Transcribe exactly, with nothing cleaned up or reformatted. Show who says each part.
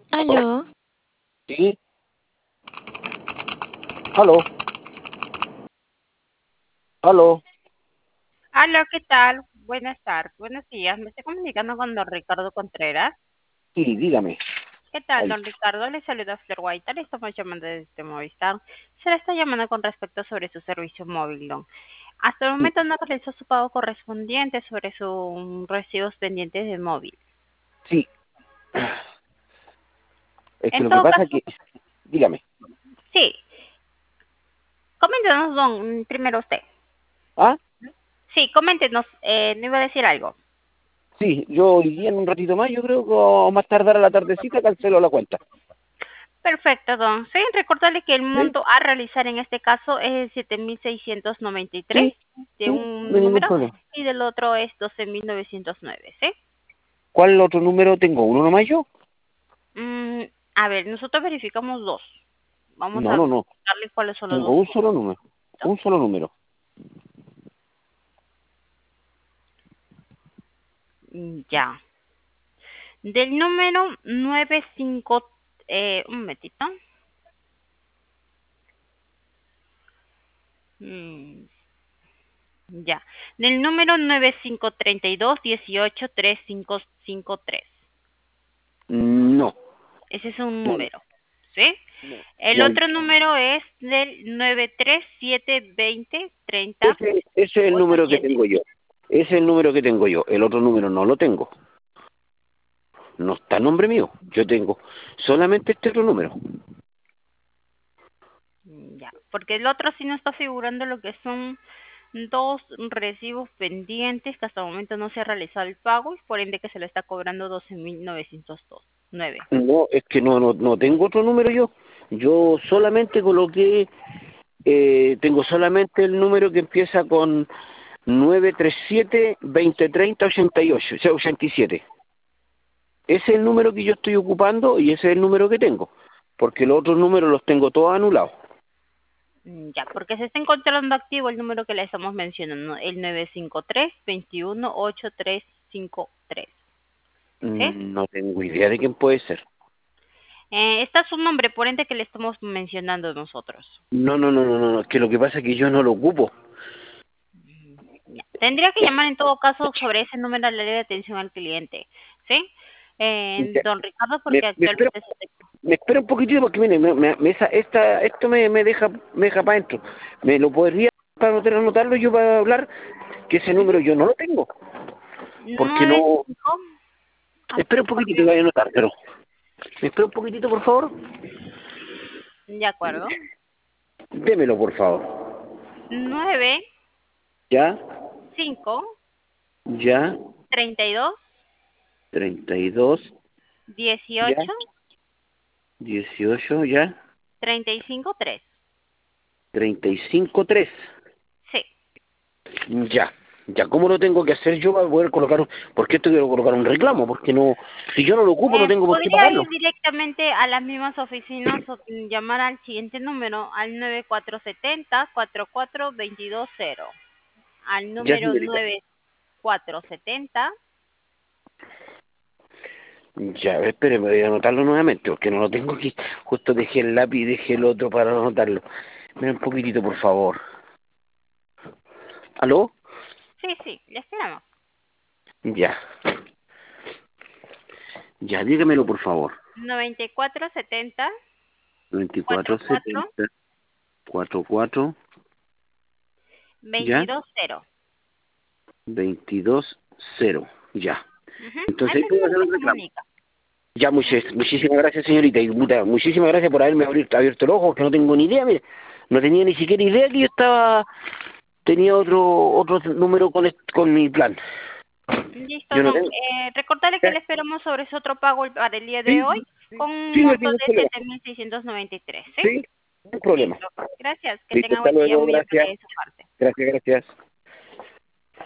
Speaker 1: Aló,
Speaker 2: Sí, aló, aló,
Speaker 3: Hola, ¿qué tal? Buenas tardes, buenos días. Me estoy comunicando con don Ricardo Contreras.
Speaker 2: sí, dígame.
Speaker 3: ¿Qué tal,
Speaker 2: Ay,
Speaker 3: don Ricardo? Le saluda Flor Guaita, le estamos llamando desde Movistar. Se le está llamando con respecto sobre su servicio móvil, don. Hasta el
Speaker 2: sí,
Speaker 3: momento no realizó su pago correspondiente sobre sus recibos pendientes de móvil.
Speaker 2: sí. Es que
Speaker 3: En
Speaker 2: lo que
Speaker 3: todo
Speaker 2: pasa es
Speaker 3: caso,
Speaker 2: que, dígame.
Speaker 3: sí. Coméntenos, don, primero usted.
Speaker 2: Ah,
Speaker 3: Sí, coméntenos, eh, no iba a decir algo.
Speaker 2: sí, yo hoy día en un ratito más, yo creo que o más tardar a la tardecita cancelo la cuenta.
Speaker 3: Perfecto, don. Sí, recordarle que el
Speaker 2: ¿Sí?
Speaker 3: monto a realizar en este caso es siete mil seiscientos noventa y tres
Speaker 2: Sí,
Speaker 3: de
Speaker 2: sí, no
Speaker 3: un
Speaker 2: hay ningún
Speaker 3: número
Speaker 2: problema.
Speaker 3: y del otro es doce mil novecientos nueve, ¿sí?
Speaker 2: ¿Cuál otro número tengo? ¿Uno nomás yo?
Speaker 3: Mm, a ver, nosotros verificamos dos. Vamos
Speaker 2: No,
Speaker 3: a
Speaker 2: no, no.
Speaker 3: verificarle cuáles son los
Speaker 2: Tengo
Speaker 3: dos
Speaker 2: un
Speaker 3: números.
Speaker 2: solo número. Un solo número.
Speaker 3: Mm, ya. Del número nueve cinco, eh, un momentito. Mm, ya. Del número nueve cinco tres dos uno ocho tres cinco cinco tres.
Speaker 2: No,
Speaker 3: Ese es un
Speaker 2: no, no,
Speaker 3: número, ¿sí?
Speaker 2: no.
Speaker 3: El
Speaker 2: No,
Speaker 3: otro número es del nueve tres siete dos cero tres cero
Speaker 2: ese, ese es el
Speaker 3: ocho
Speaker 2: número que
Speaker 3: siete.
Speaker 2: tengo yo. Ese es el número que tengo yo. El otro número no lo tengo. No está a nombre mío. Yo tengo solamente este otro número.
Speaker 3: Mm, ya, porque el otro sí no está figurando lo que son dos recibos pendientes que hasta el momento no se ha realizado el pago y por ende que se le está cobrando doce mil novecientos nueve.
Speaker 2: No, es que no, no, no tengo otro número yo. Yo solamente coloqué, eh, tengo solamente el número que empieza con nueve tres siete, veinte treinta, ochenta y ocho, o sea, ochenta y siete. Ese es el número que yo estoy ocupando y ese es el número que tengo, porque los otros números los tengo todos anulados.
Speaker 3: Mm, ya, porque se está encontrando activo el número que le estamos mencionando, el nueve cinco tres dos uno ocho tres cinco tres, ¿sí?
Speaker 2: Mm, No tengo idea de quién puede ser.
Speaker 3: Eh, está su nombre, por ende que le estamos mencionando nosotros.
Speaker 2: No, no, no, no, no, no, es que lo que pasa es que yo no lo ocupo.
Speaker 3: Ya. Tendría que llamar en todo caso sobre ese número a la ley de atención al cliente, ¿sí? Eh,
Speaker 2: Ya,
Speaker 3: don Ricardo,
Speaker 2: Me,
Speaker 3: porque
Speaker 2: me espero,
Speaker 3: actualmente se...
Speaker 2: me espero un poquitito porque mire, me, me- me- esa- esta, esto me, me deja, me deja para adentro. ¿Me lo podría para anotar, anotarlo yo para hablar? Que ese número yo no lo tengo, porque
Speaker 3: nueve
Speaker 2: no...
Speaker 3: cinco,
Speaker 2: Espera un poquitito, voy a anotar, pero... ¿Me espera un poquitito, por favor?
Speaker 3: de acuerdo.
Speaker 2: Démelo, por favor.
Speaker 3: Nueve
Speaker 2: ¿Ya?
Speaker 3: cinco
Speaker 2: ¿Ya?
Speaker 3: treinta y dos
Speaker 2: Treinta y dos. ¿Ya?
Speaker 3: dieciocho
Speaker 2: Dieciocho. ¿Ya?
Speaker 3: treinta y cinco tres.
Speaker 2: Treinta y cinco tres.
Speaker 3: Sí.
Speaker 2: Ya. Ya, ¿cómo lo tengo que hacer yo para poder colocar un... Porque esto quiero colocar un reclamo, porque no... Si yo no lo ocupo, no
Speaker 3: Eh,
Speaker 2: tengo por qué
Speaker 3: podría
Speaker 2: pagarlo.
Speaker 3: ir directamente a las mismas oficinas o mm, llamar al siguiente número, al nueve cuatro siete cero cuatro cuatro dos dos cero. Al
Speaker 2: Ya,
Speaker 3: número
Speaker 2: señorita.
Speaker 3: nueve cuatro siete cero.
Speaker 2: Ya, a ver, espere, voy a anotarlo nuevamente, porque no lo tengo aquí. Justo dejé el lápiz y dejé el otro para anotarlo. Mira un poquitito, por favor. ¿Aló?
Speaker 3: Sí, sí, le esperamos.
Speaker 2: Ya. Ya, dígamelo, por favor.
Speaker 3: noventa y cuatro setenta cuatro
Speaker 2: veinticuatro
Speaker 3: cuatro
Speaker 2: setenta cuarenta y cuatro. ¿Ya?
Speaker 3: veintidós cero.
Speaker 2: veintidós cero. Ya.
Speaker 3: Ujú. A
Speaker 2: Entonces,
Speaker 3: ese
Speaker 2: ¿puedo
Speaker 3: número
Speaker 2: hacer
Speaker 3: se
Speaker 2: el reclamo?
Speaker 3: comunica.
Speaker 2: Ya, muchis- muchísimas gracias, señorita. Y puta, muchísimas gracias por haberme abierto, abierto el ojo, que no tengo ni idea, mire. No tenía ni siquiera idea que yo estaba... Tenía otro otro número con, est- con mi plan.
Speaker 3: Listo,
Speaker 2: Yo no
Speaker 3: don.
Speaker 2: tengo.
Speaker 3: Eh, recordarle que
Speaker 2: ¿Ya?
Speaker 3: le esperamos sobre ese otro pago el- para el día de
Speaker 2: Sí,
Speaker 3: hoy con un
Speaker 2: sí, no hay
Speaker 3: monto
Speaker 2: ningún
Speaker 3: de
Speaker 2: problema.
Speaker 3: siete mil seiscientos noventa y tres, ¿sí?
Speaker 2: Sí, no hay problema.
Speaker 3: Listo. Gracias. Que
Speaker 2: Listo,
Speaker 3: tenga
Speaker 2: hasta
Speaker 3: buen día.
Speaker 2: luego,
Speaker 3: Muy
Speaker 2: gracias.
Speaker 3: amable de su parte.
Speaker 2: Gracias, gracias.